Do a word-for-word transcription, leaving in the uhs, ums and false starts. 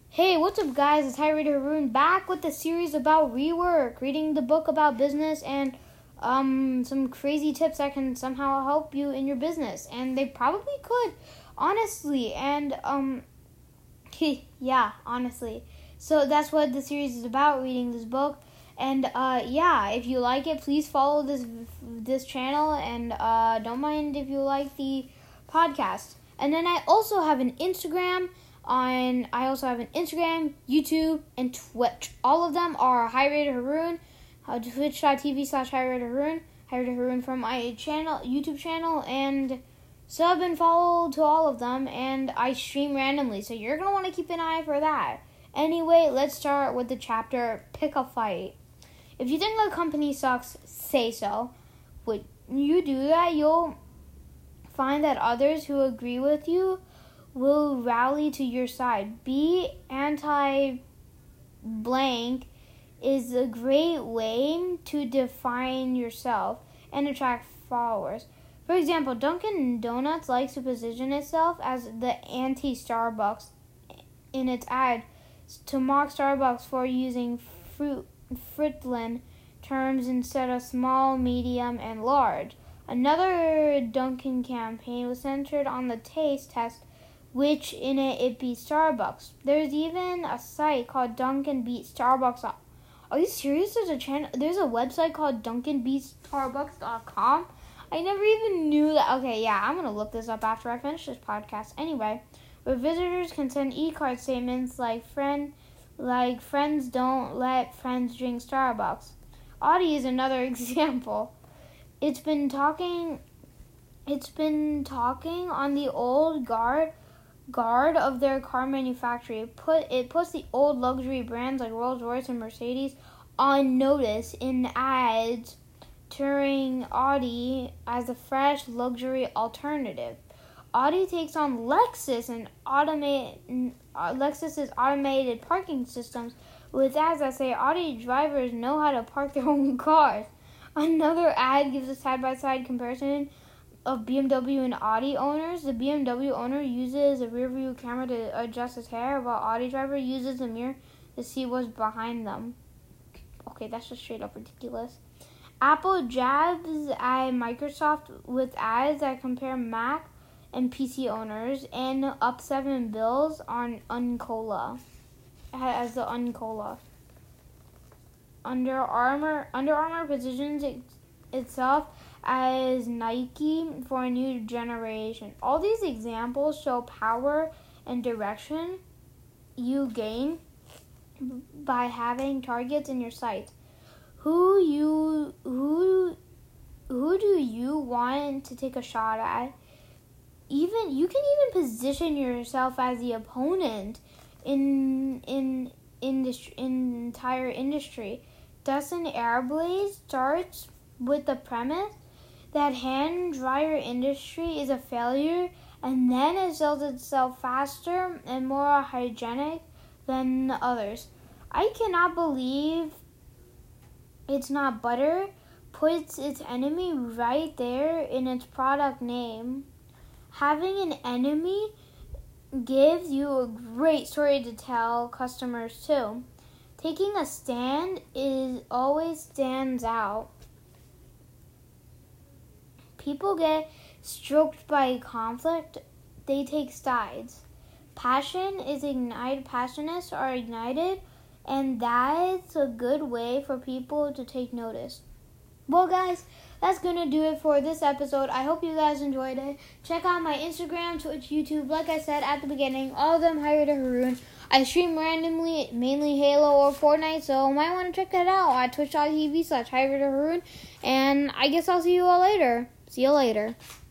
Hey, what's up, guys? It's High Reader Haroon back with a series about rework, reading the book about business and um some crazy tips that can somehow help you in your business, and they probably could, honestly. And um, yeah, honestly. So that's what the series is about, reading this book. And uh, yeah, if you like it, please follow this this channel, and uh, don't mind if you like the podcast. And then I also have an Instagram. On I also have an Instagram, YouTube, and Twitch. All of them are High Reader Haroon. Uh, Twitch.tv slash High Reader Haroon. High Reader Haroon from my channel, YouTube channel, and sub and follow to all of them. And I stream randomly, so you're gonna want to keep an eye for that. Anyway, let's start with the chapter Pick a Fight. If you think a company sucks, say so. When you do that, you'll find that others who agree with you will rally to your side. Be anti-blank is a great way to define yourself and attract followers. For example, Dunkin' Donuts likes to position itself as the anti-Starbucks in its ad to mock Starbucks for using fruit, Fritlin terms instead of small, medium, and large. Another Dunkin' campaign was centered on the taste test, which in it it beat Starbucks. There's even a site called Dunkin' Beat Starbucks. Are you serious? There's a channel. There's a website called Dunkin' Beat Starbucks dot com. I never even knew that. Okay, yeah, I'm gonna look this up after I finish this podcast. Anyway, where visitors can send e-card statements like friend, like friends don't let friends drink Starbucks. Audi is another example. It's been talking. It's been talking on the old guard. guard of their car manufacturer. Put it puts the old luxury brands like Rolls-Royce and Mercedes on notice in ads, touring Audi as a fresh luxury alternative. Audi takes on Lexus and automate uh, Lexus's automated parking systems with ads that say Audi drivers know how to park their own cars. Another ad gives a side-by-side comparison of B M W and Audi owners. The B M W owner uses a rear view camera to adjust his hair, while Audi driver uses a mirror to see what's behind them. Okay, that's just straight up ridiculous. Apple jabs at Microsoft with ads that compare Mac and P C owners, and up seven bills on Uncola as the Uncola. Under Armour, Under Armour positions it, itself as Nike for a new generation. All these examples show power and direction you gain by having targets in your sights. Who you who who do you want to take a shot at? Even you can even position yourself as the opponent in in in this in entire industry. Dustin Airblade starts with the premise that hand dryer industry is a failure, and then it sells itself faster and more hygienic than others. I cannot believe it's not butter puts its enemy right there in its product name. Having an enemy gives you a great story to tell customers too. Taking a stand is always stands out. People get stroked by conflict, they take sides. Passion is ignited, passionists are ignited, and that's a good way for people to take notice. Well, guys, that's going to do it for this episode. I hope you guys enjoyed it. Check out my Instagram, Twitch, YouTube. Like I said at the beginning, all of them High Reader Haroon. I stream randomly, mainly Halo or Fortnite, so you might want to check that out at twitch.tv slash High Reader Haroon. And I guess I'll see you all later. See you later.